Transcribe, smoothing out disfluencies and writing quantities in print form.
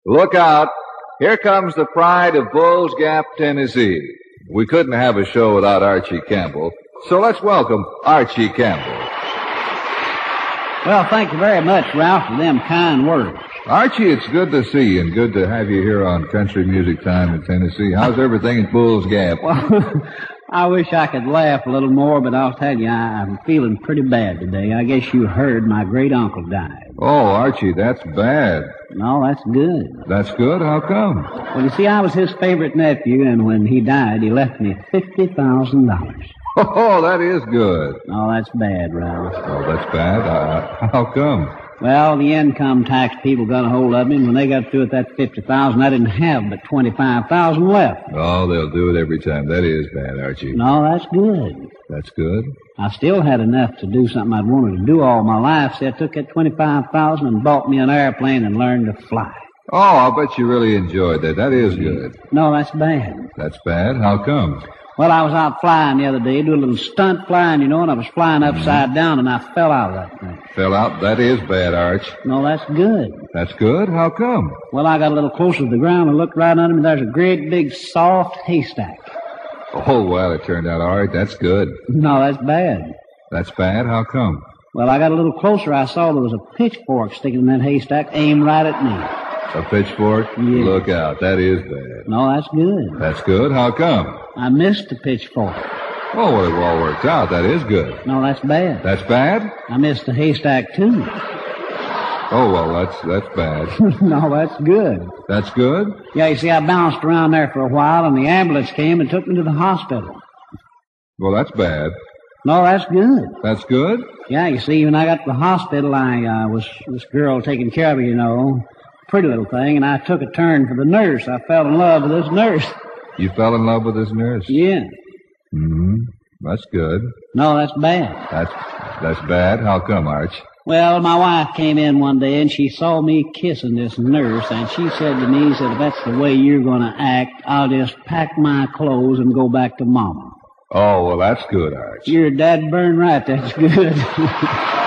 Look out. Here comes the pride of Bulls Gap, Tennessee. We couldn't have a show without Archie Campbell, so let's welcome Archie Campbell. Well, thank you very much, Ralph, for them kind words. Archie, it's good to see you and good to have you here on Country Music Time in Tennessee. How's everything at Bulls Gap? Well, I wish I could laugh a little more, but I'll tell you, I'm feeling pretty bad today. I guess you heard my great-uncle died. Oh, Archie, that's bad. No, that's good. That's good? How come? Well, you see, I was his favorite nephew, and when he died, he left me $50,000. Oh, that is good. No, that's bad, Ralph. Oh, that's bad? How come? Well, the income tax people got a hold of me, and when they got through with that $50,000, I didn't have but $25,000 left. Oh, they'll do it every time. That is bad, Archie. No, that's good. That's good? I still had enough to do something I'd wanted to do all my life, so I took that $25,000 and bought me an airplane and learned to fly. Oh, I'll bet you really enjoyed that. That is good. No, that's bad. That's bad? How come? Well, I was out flying the other day, doing a little stunt flying, you know, and I was flying upside down, and I fell out of that thing. Fell out? That is bad, Arch. No, that's good. That's good? How come? Well, I got a little closer to the ground and looked right under me. There's a great big soft haystack. Oh, well, it turned out all right. That's good. No, that's bad. That's bad? How come? Well, I got a little closer. I saw there was a pitchfork sticking in that haystack, aimed right at me. A pitchfork? Yeah. Look out. That is bad. No, that's good. That's good? How come? I missed the pitchfork. Oh, well, it all worked out. That is good. No, that's bad. That's bad? I missed the haystack, too. Oh, well, that's bad. No, that's good. That's good? Yeah, you see, I bounced around there for a while, and the ambulance came and took me to the hospital. Well, that's bad. No, that's good. That's good? Yeah, you see, when I got to the hospital, I was this girl taking care of me, you know, pretty little thing, and I took a turn for the nurse. I fell in love with this nurse. You fell in love with this nurse? Yeah. Mm-hmm. That's good. No, that's bad. That's bad? How come, Arch? Well, my wife came in one day, and she saw me kissing this nurse, and she said to me, if that's the way you're going to act, I'll just pack my clothes and go back to Mama. Oh, well, that's good, Arch. You're dad burn right. That's good.